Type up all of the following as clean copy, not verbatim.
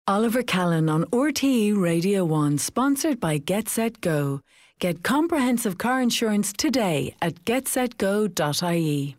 Oliver Callan on RTE Radio 1, sponsored by Get Set Go. Get comprehensive car insurance today at getsetgo.ie.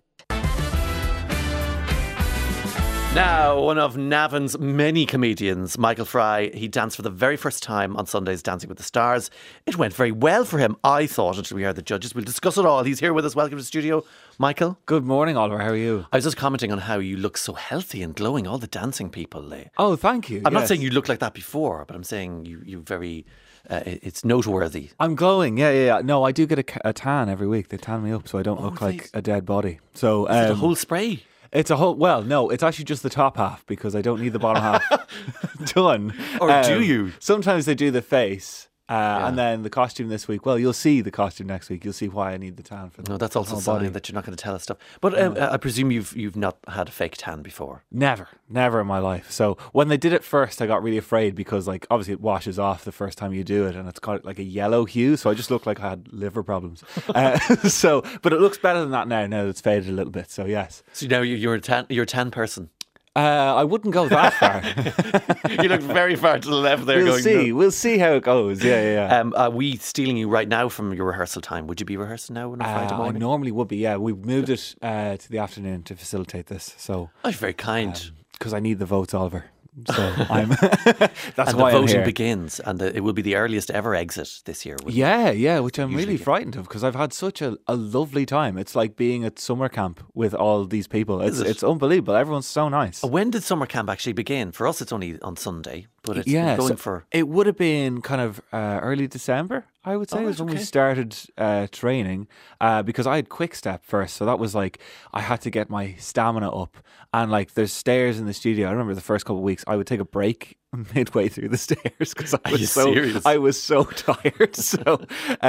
Now, one of Navan's many comedians, Michael Fry, he danced for the very first time on Sunday's Dancing with the Stars. It went very well for him, I thought, until we heard the judges. We'll discuss it all. He's here with us. Welcome to the studio, Michael. Good morning, Oliver. How are you? I was just commenting on how you look so healthy and glowing, all the dancing people. Oh, thank you. I'm not saying you looked like that before, but I'm saying you very... it's noteworthy. I'm glowing, yeah. No, I do get a tan every week. They tan me up so I don't look like a dead body. So Is it a whole spray? It's a whole... Well, no, it's actually just the top half because I don't need the bottom half done. Or do you? Sometimes they do the face. And then the costume this week. Well, you'll see the costume next week. You'll see why I need the tan for the No, that's also a whole body. sign that you're not going to tell us stuff. But I presume you've not had a fake tan before. Never in my life. So when they did it first, I got really afraid because, like, obviously it washes off the first time you do it, and it's got like a yellow hue. So I just looked like I had liver problems. But it looks better than that now. Now it's faded a little bit. So yes. So now you're a tan person. I wouldn't go that far. You look very far to the left there. We'll see how it goes. Yeah. Are we stealing you right now from your rehearsal time? Would you be rehearsing now on a Friday morning? I normally would be, yeah. We've moved it to the afternoon to facilitate this. So you're very kind. Because I need the votes, Oliver. So I'm. That's and why the I'm voting here. begins, and it will be the earliest ever exit this year. Yeah, which I'm really frightened of because I've had such a lovely time. It's like being at summer camp with all these people. It's unbelievable. Everyone's so nice. When did summer camp actually begin? For us, it's only on Sunday, but it's going for. It would have been kind of early December, I would say, was when we started training because I had quick step first. So that was like I had to get my stamina up. And like there's stairs in the studio. I remember the first couple of weeks I would take a break midway through the stairs because I was so tired. So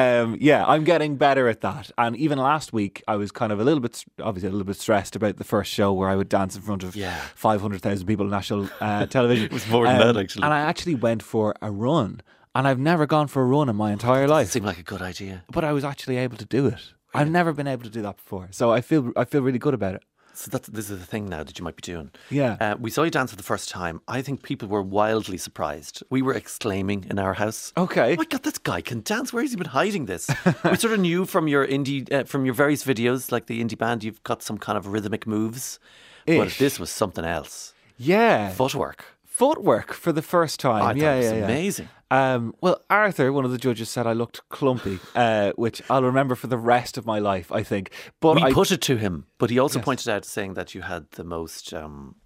I'm getting better at that. And even last week I was kind of a little bit stressed about the first show where I would dance in front of 500,000 people on national television. It was more than that actually. And I actually went for a run. And I've never gone for a run in my entire life. Seemed like a good idea. But I was actually able to do it. I've never been able to do that before. So I feel really good about it. So this is the thing now that you might be doing. Yeah. We saw you dance for the first time. I think people were wildly surprised. We were exclaiming in our house. Okay. Oh my God, this guy can dance. Where has he been hiding this? We sort of knew from your from your various videos, like the indie band, you've got some kind of rhythmic moves. But this was something else. Yeah. Footwork for the first time. I thought it was amazing. Well, Arthur, one of the judges, said I looked clumpy, which I'll remember for the rest of my life, I think. But we put it to him, but he also pointed out saying that you had the most...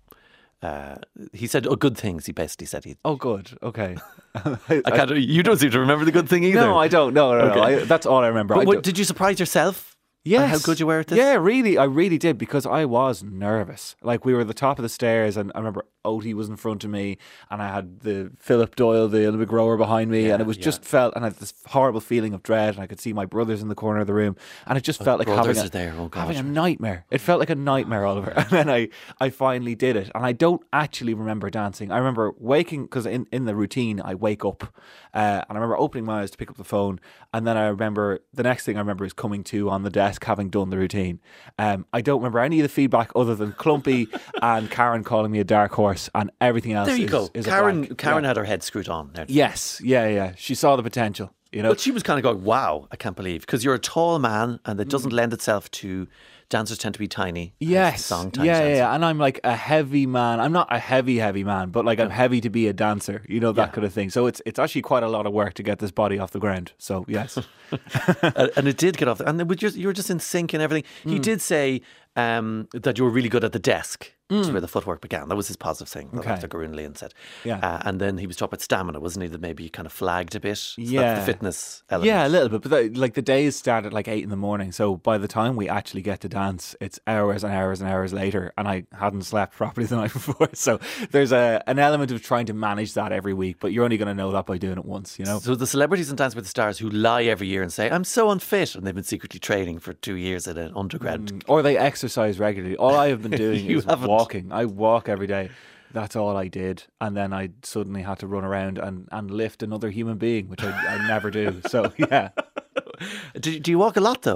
he said good things. He basically said Oh, good. Okay. You don't seem to remember the good thing either. No, I don't. No. Okay. That's all I remember. But did you surprise yourself? Yes. How good you were at this? Yeah, really. I really did because I was nervous. Like we were at the top of the stairs and I remember Otie was in front of me and I had the Philip Doyle, the Olympic rower behind me and it was just felt, and I had this horrible feeling of dread and I could see my brothers in the corner of the room and it just felt like having a nightmare. It felt like a nightmare, Oliver. And then I finally did it and I don't actually remember dancing. I remember waking, because in the routine I wake up and I remember opening my eyes to pick up the phone and then I remember, the next thing I remember is coming to on the desk having done the routine. I don't remember any of the feedback other than Clumpy and Karen calling me a dark horse and everything else. There you go. Is Karen had her head screwed on. Yes. Yeah. She saw the potential. You know? But she was kind of going, wow, I can't believe. Because you're a tall man and it doesn't lend itself to... Dancers tend to be tiny. Yes. Yeah. And I'm like a heavy man. I'm not a heavy man, but like I'm heavy to be a dancer, that kind of thing. So it's actually quite a lot of work to get this body off the ground. So yes. And it did get off. And you were just in sync and everything. He did say that you were really good at the desk. That's where the footwork began. That was his positive thing. That's what Garun Leon said. Yeah. And then he was talking about stamina, wasn't he? That maybe you kind of flagged a bit. So that's the fitness element. Yeah, a little bit. But the days start at like 8 a.m. So by the time we actually get to dance, it's hours and hours and hours later. And I hadn't slept properly the night before. So there's an element of trying to manage that every week. But you're only going to know that by doing it once, So the celebrities in Dance with the Stars who lie every year and say, I'm so unfit. And they've been secretly training for 2 years at an undergrad. Or they exercise regularly. All I have been doing is walking. I walk every day. That's all I did. And then I suddenly had to run around and lift another human being, which I never do. So, yeah. Do you walk a lot, though?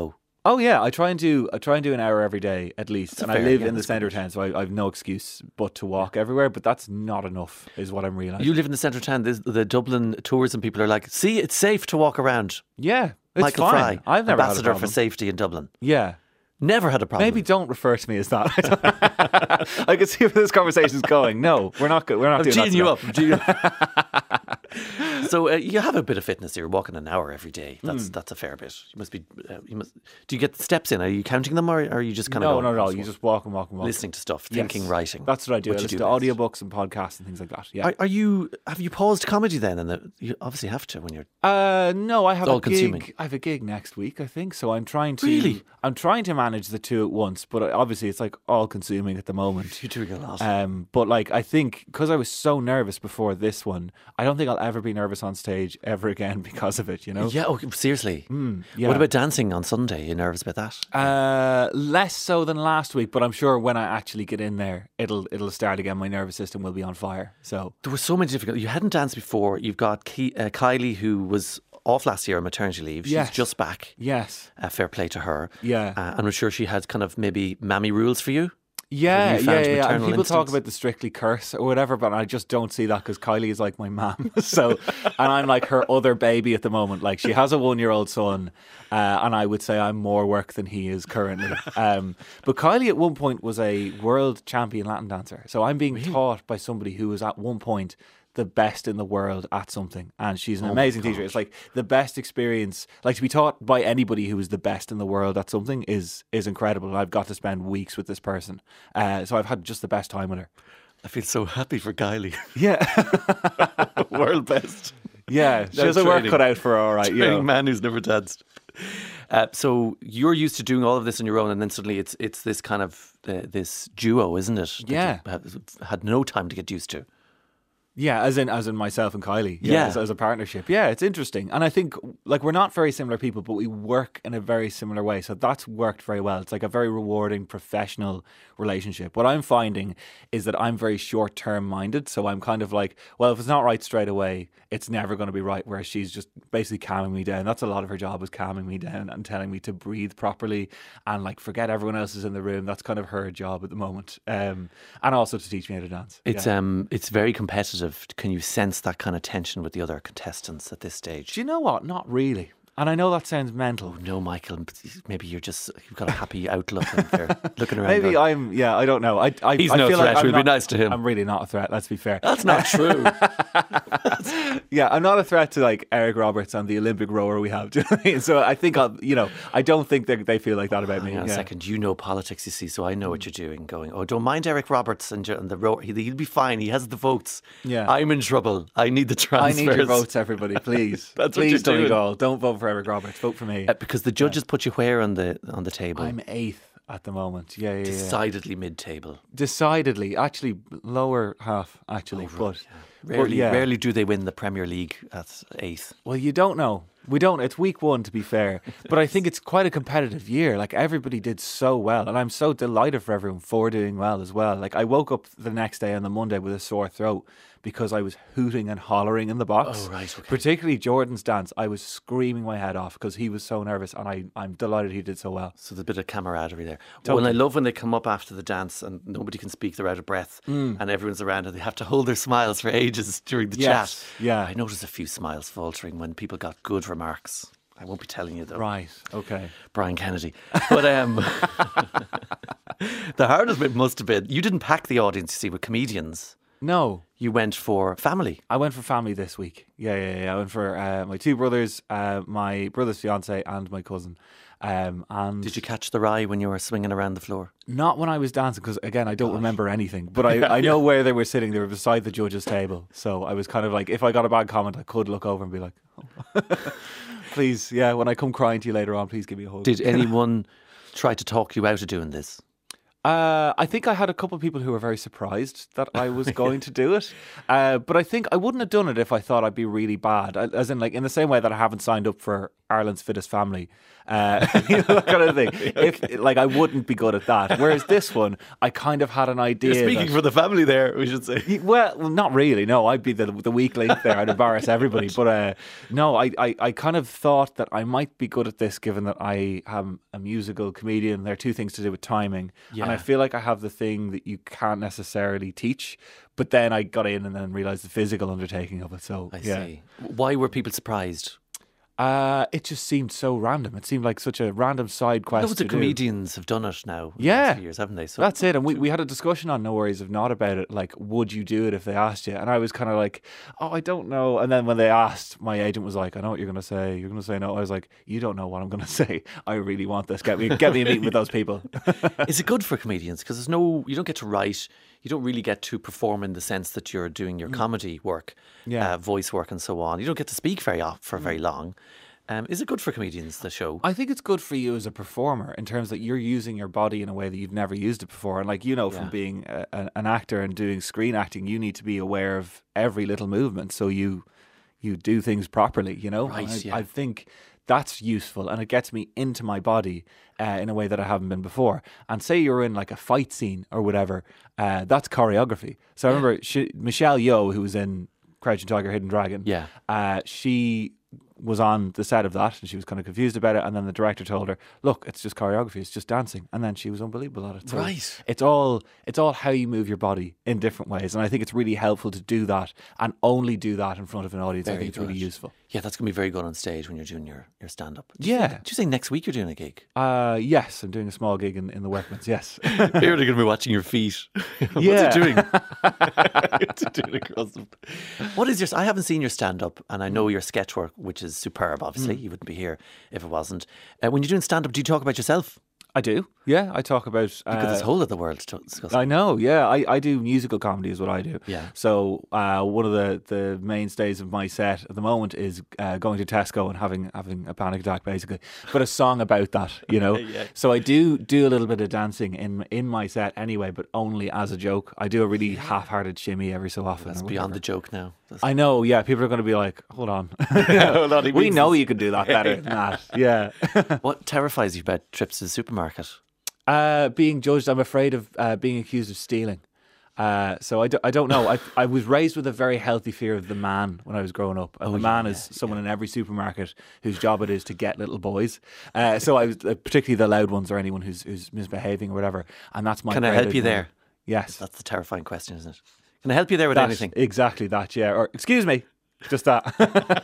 Oh yeah, I try and do an hour every day at least, and I live in the centre of town, so I've no excuse but to walk everywhere. But that's not enough, is what I'm realising. You live in the centre of town. The Dublin tourism people are like, see, it's safe to walk around. Yeah, it's Michael fine. Fry, I've never ambassador had a for problem. safety in Dublin. Yeah. Never had a problem. Maybe don't refer to me as that. I can see where this conversation is going. No, we're not good. We're not doing that. I'm geeing you up. So you have a bit of fitness. You're walking an hour every day. That's a fair bit. You must be. Do you get the steps in? Are you counting them, or are you just kind of No, not at all. You just walk and walk and walk. listening to stuff, thinking, writing? That's what I do. I What you listen do to best. audiobooks and podcasts and things like that. Yeah. Have you paused comedy then? And you obviously have to when you're. No, I have all a consuming. gig. I have a gig next week, I think. So I'm trying to. Really? I'm trying to manage the two at once, but obviously it's like all consuming at the moment. You're doing a lot. But like I think because I was so nervous before this one, I don't think I'll ever be nervous on stage ever again because of it. You know? Yeah. Oh, seriously. Yeah. What about dancing on Sunday? You nervous about that? Less so than last week, but I'm sure when I actually get in there, it'll start again. My nervous system will be on fire. So There were so many difficult. You hadn't danced before. You've got Kylie, who was off last year on maternity leave. She's Yes. just back. yes, Fair play to her. Yeah. And I'm sure she had kind of maybe mammy rules for you. yeah. newfound And maternal people talk instincts. about the Strictly curse or whatever, but I just don't see that because Kylie is like my mum. So, and I'm like her other baby at the moment. Like she has a 1-year-old son, and I would say I'm more work than he is currently. But Kylie at one point was a world champion Latin dancer. So I'm being taught by somebody who was at one point the best in the world at something, and she's an amazing teacher. It's like the best experience, like to be taught by anybody who is the best in the world at something is incredible. And I've got to spend weeks with this person, so I've had just the best time with her. I feel so happy for Kylie. Yeah, World best. yeah, she has her work cut out for her, all right. You Training know. man who's never danced. So you're used to doing all of this on your own, and then suddenly it's this kind of this duo, isn't it? that Yeah. you have had no time to get used to. Yeah, as in myself and Kylie. Yeah. As a partnership. Yeah, it's interesting. And I think like we're not very similar people, but we work in a very similar way. So that's worked very well. It's like a very rewarding professional relationship. What I'm finding is that I'm very short-term minded. So I'm kind of like, well, if it's not right straight away, it's never going to be right. Whereas she's just basically calming me down. That's a lot of her job, is calming me down and telling me to breathe properly and like forget everyone else is in the room. That's kind of her job at the moment. And also to teach me how to dance. It's very competitive. Can you sense that kind of tension with the other contestants at this stage? Do you know what? Not really. And I know that sounds mental. No, Michael. Maybe you've got a happy outlook and they're looking around. Maybe going, I don't know. He's I no feel threat. like We'll be nice to him. I'm really not a threat, let's be fair. That's not true. Yeah, I'm not a threat to like Eric Roberts and the Olympic rower we have. Do you know what I mean? So I think I don't think they feel like that about me. Hang on a Yeah. second. You know politics, you see, so I know what you're doing. Going, oh, don't mind Eric Roberts and the rower. He'll be fine. He has the votes. Yeah. I'm in trouble. I need the I transfers. need your votes, everybody, please. That's what please, you're Tony doing. Gall, don't vote for Eric Roberts. Vote for me. Because the judges put you where on the table? I'm 8th at the moment. Yeah. Decidedly mid-table. Decidedly, actually lower half. Actually, but Rarely do they win the Premier League at 8th. Well, you don't know. We don't. It's week 1, to be fair. But I think it's quite a competitive year. Like, everybody did so well. And I'm so delighted for everyone for doing well as well. Like, I woke up the next day on the Monday with a sore throat because I was hooting and hollering in the box. Oh, right, okay. Particularly Jordan's dance. I was screaming my head off because he was so nervous. And I'm delighted he did so well. So there's a bit of camaraderie there. Totally. When I love when they come up after the dance and nobody can speak, they're out of breath and everyone's around and they have to hold their smiles for ages during the Yes, chat. yeah. I noticed a few smiles faltering when people got good remarks. I won't be telling you though. Right. Okay. Brian Kennedy. But the hardest bit must have been, you didn't pack the audience, you see, with comedians. No. You went for family. I went for family this week. Yeah. I went for my 2 brothers, my brother's fiance, and my cousin. And Did you catch the rye when you were swinging around the floor? not when I was dancing, because again, I don't remember anything. But I know where they were sitting. They were beside the judges' table. So I was kind of like, if I got a bad comment, I could look over and be like, oh. Please, when I come crying to you later on, please give me a hug. Did anyone try to talk you out of doing this? I think I had a couple of people who were very surprised that I was going to do it. But I think I wouldn't have done it if I thought I'd be really bad. As in, like, in the same way that I haven't signed up for Ireland's Fittest Family. That kind of thing. If, like, I wouldn't be good at that. Whereas this one, I kind of had an idea. You're speaking for the family there, we should say. Well, not really. No, I'd be the weak link there. I'd embarrass everybody. But no, I kind of thought that I might be good at this, given that I am a musical comedian. There are two things to do with timing. Yeah. And I feel like I have the thing that you can't necessarily teach. But then I got in and then realised the physical undertaking of it. So I see. Why were people surprised? It just seemed so random. It seemed like such a random side quest. Loads of comedians have done it now. In the Yeah. last few years, haven't they? So That's it. And we had a discussion on No Worries If Not about it. Like, would you do it if they asked you? And I was kind of like, oh, I don't know. And then when they asked, my agent was like, I know what you're going to say. You're going to say no. I was like, you don't know what I'm going to say. I really want this. Get me a meeting with those people. Is it good for comedians? Because you don't get to write. You don't really get to perform in the sense that you're doing your comedy work, voice work, and so on. You don't get to speak for very long. Is it good for comedians, the show? I think it's good for you as a performer in terms that you're using your body in a way that you've never used it before. And like, from being an actor and doing screen acting, you need to be aware of every little movement so you do things properly, Right, I think that's useful, and it gets me into my body in a way that I haven't been before. And say you're in like a fight scene or whatever, that's choreography. So I remember Michelle Yeoh, who was in Crouching Tiger, Hidden Dragon, she was on the set of that and she was kind of confused about it, and then the director told her, look, it's just choreography, it's just dancing, and then she was unbelievable at it. So Right. it's all how you move your body in different ways, and I think it's really helpful to do that and only do that in front of an audience. I think it's really useful. Yeah, that's going to be very good on stage when you're doing your stand-up. Did you say next week you're doing a gig? Yes, I'm doing a small gig in the Workman's, yes. You're going to be watching your feet. What's Yeah. it doing? What's it doing across the... What is your... I haven't seen your stand-up, and I know your sketch work, which is superb, obviously. You wouldn't be here if it wasn't. When you're doing stand-up, do you talk about yourself? I do. Yeah, I talk about... Because there's a whole other world to discuss. I know, yeah. I do musical comedy is what I do. Yeah. So one of the mainstays of my set at the moment is going to Tesco and having a panic attack, basically. But a song about that, Yeah. So I do a little bit of dancing in my set anyway, but only as a joke. I do a really half-hearted shimmy every so often. That's beyond the joke now. I know, yeah. People are going to be like, hold on. Hold on, he We means know this. you can do that better than that. Yeah. What terrifies you about trips to the supermarket? Being judged, I'm afraid of being accused of stealing. So I don't know. I was raised with a very healthy fear of the man when I was growing up. And the man is someone in every supermarket whose job it is to get little boys. So I was particularly the loud ones or anyone who's misbehaving or whatever. And that's my. Can I help you there? Yes. That's the terrifying question, isn't it? Can I help you there with anything? Exactly that, yeah. Or, excuse me. Just that.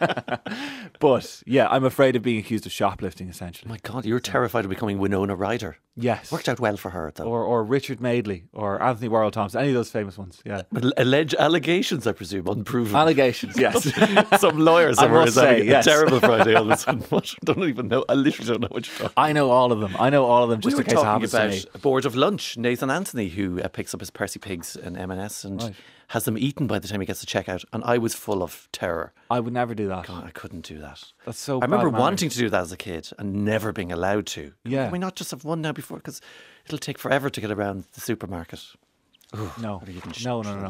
But yeah, I'm afraid of being accused of shoplifting, essentially. My God, you're terrified of becoming Winona Ryder. Yes. Worked out well for her, though. Or Richard Madeley or Anthony Warhol Thompson, any of those famous ones, yeah. But alleged allegations, I presume, unproven. Allegations, yes. Some lawyer somewhere must is having say, yes. a terrible Friday all of a sudden. What? Don't even know. I literally don't know what you're talking about. I know all of them just We in were case it talking happens to about me. a board of lunch. Nathan Anthony, who picks up his Percy Pigs and M&S and has them eaten by the time he gets to checkout. And I was full of terror. I would never do that. God, I couldn't do that. That's so I remember bad manners. wanting to do that as a kid and never being allowed to. Yeah. Can we not just have one now before? Because it'll take forever to get around the supermarket. No. What are you doing?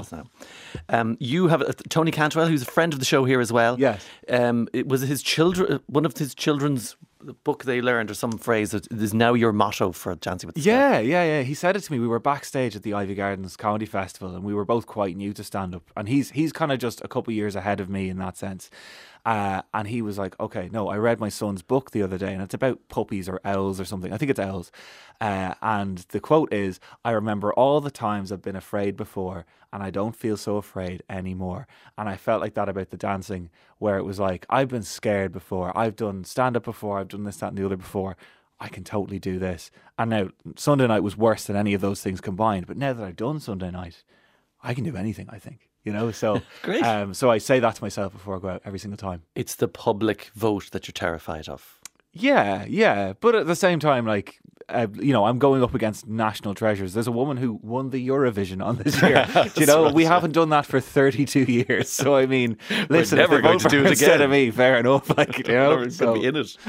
No. You have Tony Cantwell, who's a friend of the show here as well. Yes. It was his children. One of his children's book they learned, or some phrase that is now your motto for Dancing with the Stars. Yeah. He said it to me. We were backstage at the Ivy Gardens Comedy Festival, and we were both quite new to stand up. And he's kind of just a couple of years ahead of me in that sense. And he was like, okay, no, I read my son's book the other day, and it's about puppies or owls or something. I think it's owls. And the quote is, I remember all the times I've been afraid before, and I don't feel so afraid anymore. And I felt like that about the dancing, where it was like, I've been scared before. I've done stand-up before. I've done this, that, and the other before. I can totally do this. And now, Sunday night was worse than any of those things combined. But now that I've done Sunday night, I can do anything, I think. So Great. So I say that to myself before I go out every single time. It's the public vote that you're terrified of. Yeah. But at the same time, like, I'm going up against national treasures. There's a woman who won the Eurovision on this year. We haven't done that for 32 years. So I mean, listen, never going to do it instead again. of me. Fair enough. It's going to be in it.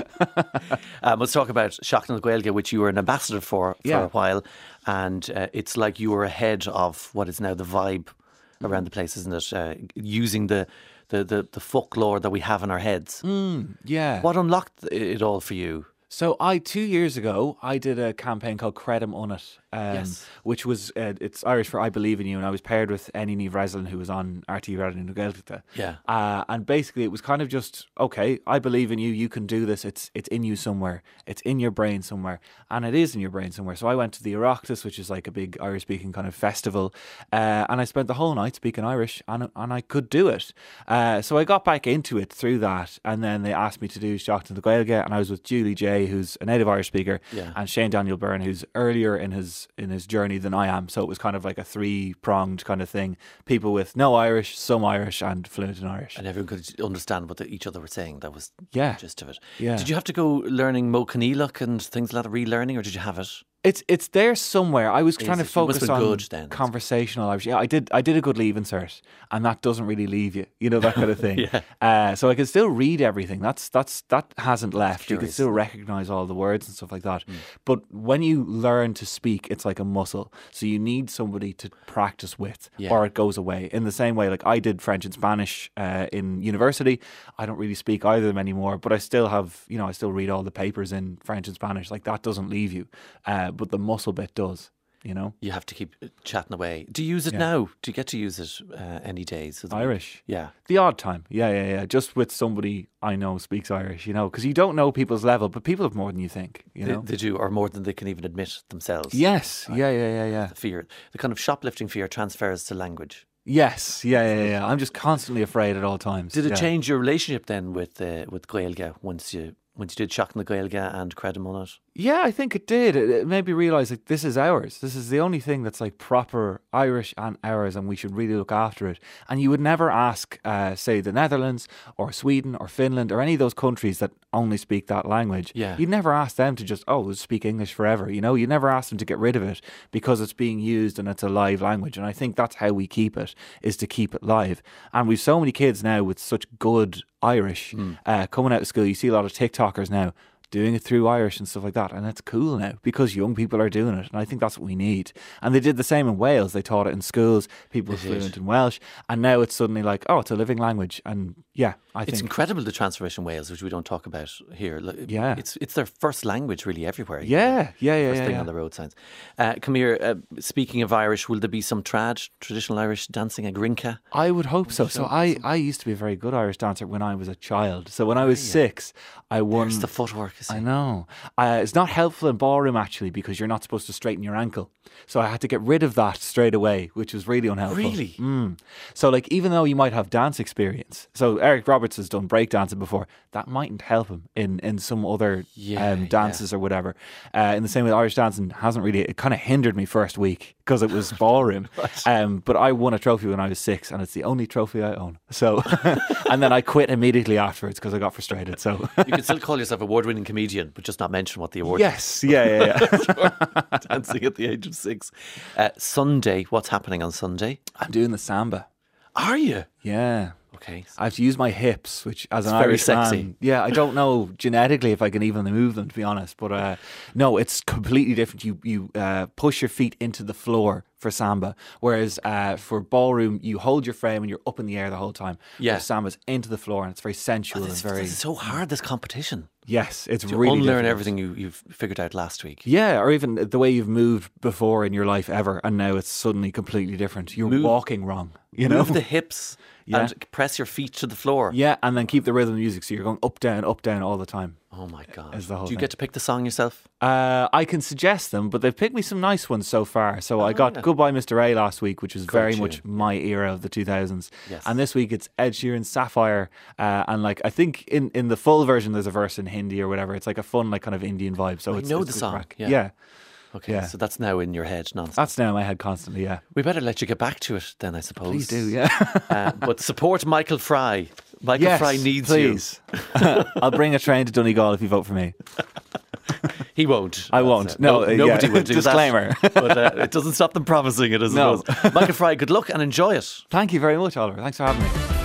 Let's talk about Seachtain na Gaeilge, which you were an ambassador for a while, and it's like you were ahead of what is now the vibe around the place, isn't it? Using the folklore that we have in our heads. Yeah. What unlocked it all for you? So 2 years ago, I did a campaign called Credum Unit, which was, it's Irish for I Believe in You, and I was paired with Eni Niamh Breslin, who was on RTÉ Radio na Gaeltachta. Yeah. And basically it was kind of just, okay, I believe in you, you can do this, it's in you somewhere, it's in your brain somewhere, and it is in your brain somewhere. So I went to the Oireachtas, which is like a big Irish-speaking kind of festival, and I spent the whole night speaking Irish, and I could do it. So I got back into it through that, and then they asked me to do Seachtain na Gaeilge, and I was with Julie J, who's a native Irish speaker, and Shane Daniel Byrne, who's earlier in his journey than I am. So it was kind of like a 3-pronged kind of thing. People with no Irish, some Irish, and fluent in Irish. And everyone could understand what each other were saying. That was the gist of it. Yeah. Did you have to go learning Mo Canílach and things like that, relearning, or did you have it? It's there somewhere. I was trying to focus on good, then. Conversational Irish. Yeah, I did a good leaving cert, and that doesn't really leave you, that kind of thing. So I can still read everything. That hasn't left. You can still recognise all the words and stuff like that. But when you learn to speak, it's like a muscle. So you need somebody to practice with, or it goes away. In the same way, like I did French and Spanish in university. I don't really speak either of them anymore, but I still have, I still read all the papers in French and Spanish. Like that doesn't leave you. But the muscle bit does, You have to keep chatting away. Do you use it now? Do you get to use it any days? Irish? Yeah. The odd time. Yeah. Just with somebody I know speaks Irish, because you don't know people's level, but people have more than you think, They do, or more than they can even admit themselves. Yes. Yeah. The fear, the kind of shoplifting fear transfers to language. Yes. Yeah. I'm just constantly afraid at all times. Did it change your relationship then with Gaeilge once you did Seachtain na Gaeilge and Credum Unit? Yeah, I think it did. It made me realise like this is ours. This is the only thing that's like proper Irish and ours, and we should really look after it. And you would never ask, say, the Netherlands or Sweden or Finland or any of those countries that only speak that language. Yeah. You'd never ask them to just, speak English forever. You'd never ask them to get rid of it because it's being used and it's a live language. And I think that's how we keep it, is to keep it live. And we've so many kids now with such good Irish coming out of school. You see a lot of TikTokers now doing it through Irish and stuff like that, and it's cool now because young people are doing it, and I think that's what we need. And they did the same in Wales. They taught it in schools. People were fluent in Welsh, and now it's suddenly like, it's a living language. And I think it's incredible, the transformation in Wales, which we don't talk about here. Yeah, it's their first language really everywhere. Yeah. First thing on the road signs. Come here. Speaking of Irish, will there be some traditional Irish dancing, a grinka? I would hope so. So I used to be a very good Irish dancer when I was a child. So when I was 6, I won. There's the footwork. I know. It's not helpful in ballroom actually because you're not supposed to straighten your ankle. So I had to get rid of that straight away, which was really unhelpful. Really? So like even though you might have dance experience, so Eric Roberts has done breakdancing before, that mightn't help him in some other dances or whatever. In the same way, Irish dancing hasn't really, it kind of hindered me first week because it was ballroom. Right. But I won a trophy when I was 6 and it's the only trophy I own. So, and then I quit immediately afterwards because I got frustrated. So you can still call yourself award-winning comedian, but just not mention what the award is. Yes, yeah. Dancing at the age of 6. Sunday, what's happening on Sunday? I'm doing the samba. Are you? Yeah. Okay. I have to use my hips, which as an very Irish sexy. man, I don't know genetically if I can even move them, to be honest. But no, it's completely different. You push your feet into the floor for samba, whereas for ballroom, you hold your frame and you're up in the air the whole time. Yeah. Whereas samba's into the floor and it's very sensual and very. It's so hard, this competition. Yes, it's to really unlearn difficult. everything you've figured out last week. Yeah, or even the way you've moved before in your life ever, and now it's suddenly completely different. You're walking wrong. Move the hips and press your feet to the floor. Yeah, and then keep the rhythm of the music, so you're going up, down all the time. Oh my God. Is the whole Do you thing. get to pick the song yourself? I can suggest them, but they've picked me some nice ones so far. So I got Goodbye Mr. A last week, which was very much my era of the 2000s. Yes. And this week it's Ed Sheeran's Sapphire. And like I think in the full version there's a verse in Hindi or whatever. It's like a fun like kind of Indian vibe. So I it's know it's the good song. crack. Yeah. Yeah. Okay, so that's now in your head, nonsense. That's now in my head constantly, yeah. We better let you get back to it then, I suppose. Please do, yeah. But support Michael Fry. Michael Fry needs please. I'll bring a train to Donegal if you vote for me. He won't. I won't. No, nobody yeah. will do Disclaimer. that. But it doesn't stop them promising it, I suppose. Michael Fry, good luck and enjoy it. Thank you very much, Oliver. Thanks for having me.